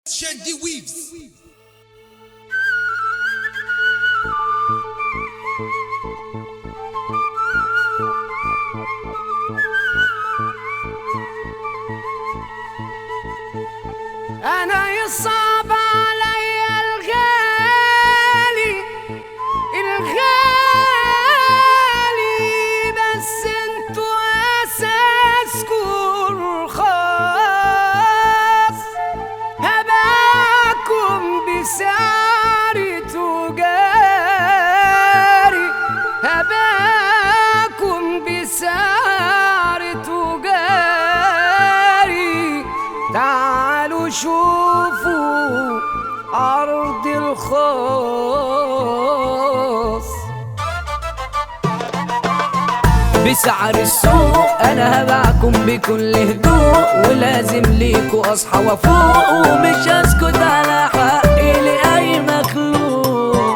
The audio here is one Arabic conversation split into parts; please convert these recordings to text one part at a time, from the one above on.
Shandy Weaves. أنا يصعب علي الغالي بس انتو أساسكوا رخاص، هباكم بسعر تجاري، هباكم بسعر تجاري. تعالوا شوفوا عرض الخاص بسعر السوق. انا هباعكم بكل هدوء، ولازم ليكوا اصحى وافوق، ومش هسكت على حقي لاي مخلوق.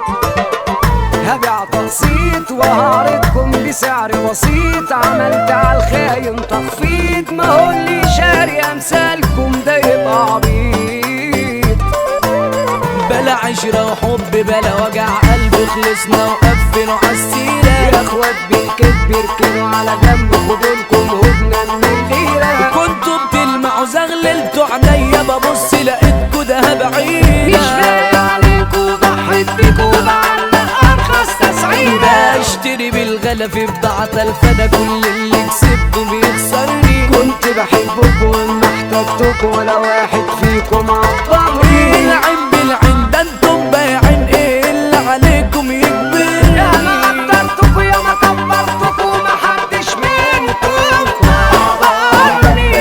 هبيع تقسيط وهعرضكم بسعر بسيط، عملت على الخاين تخفيض، ما هو اللي شاري امثالكم ده يبقى عبيط. بلا عشرة وحب بلا وجع قلب، خلصنا وقفلوا عالسيرة. يا اخوات بالكذب اركنوا على جنب، خدولكم هدنة من الغيرة. وكنتوا بتلمعوا زغللتوا عينيا، ببص لقيتكوا دهب عينة. مش باقي عليكوا ضحيت بيكوا بعلق ارخص تسعيرة. اشتري بالغلا في بضاعة تلفانة، كل اللي كسبته بيخسرني. كنت بحبكوا وما احتجتكوا، ولا واحد فيكم عبرني. العين بالعين ده انتم بايعين، ايه اللي عليكم يكبرني؟ يا ما قدرتكوا يا ما كبرتكوا، محدش منكم عبرني.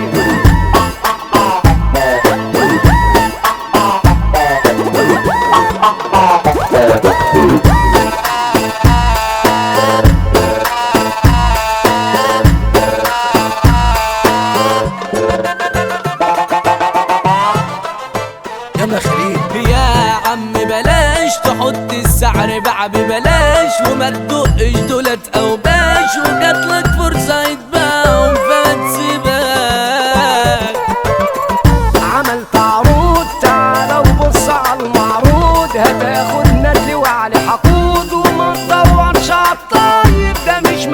يا عم بلاش تحط السعر بقى ببلاش، وما تدقش دولت او باش، وجاتلك فرصة يتباعوا فما تسيبهاش. عملت عروض تعالى وبص على المعروض، هتاخد ندل وعلي حقود، وما تدورش عالطيب ده مش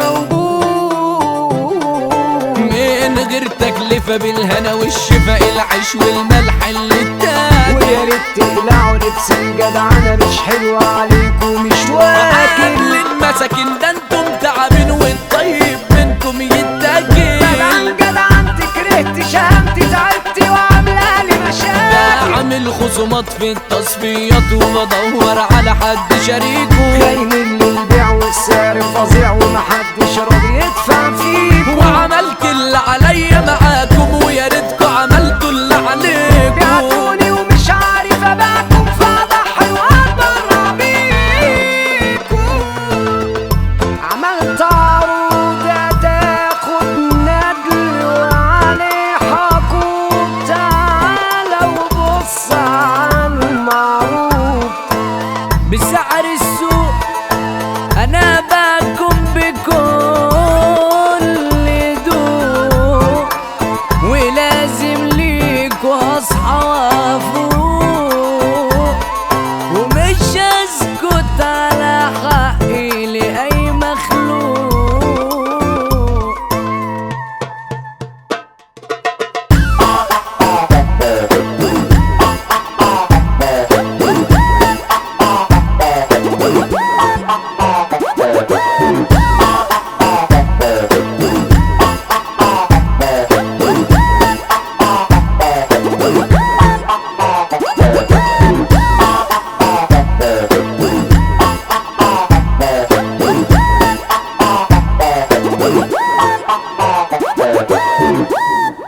موجود. من غير تكلفة بالهنا والشفا، العيش والملح اللي اتاكل. ويا ريت تقلعوا لبس الجدعنة، مش حلوة عليكم مش واكل. للمساكين ده انتم تعبين، والطيب منكم يتاكل. بدل جدعنتي كرهت شهامتي، تعبتي وعاملالي مشاكل. بعمل خصومات في التصفيات، وبدور على حد شريكه. خاين للبيع والسعر فظيع، ومحدش راضي يدفع فيكم. وعملت اللي عليا معاكم، ويا ريتكوا عملتوا اللي عليكم. بعتوني ومش عارف ابيعكم، فاضحي واتبرع بيكم. عملت عروض هتاخد ندل وعليه حقود، تعالى وبص على المعروض بسعر السوق. انا باكم بكل ذوق، ولازم ليكوا اصحى وافوق.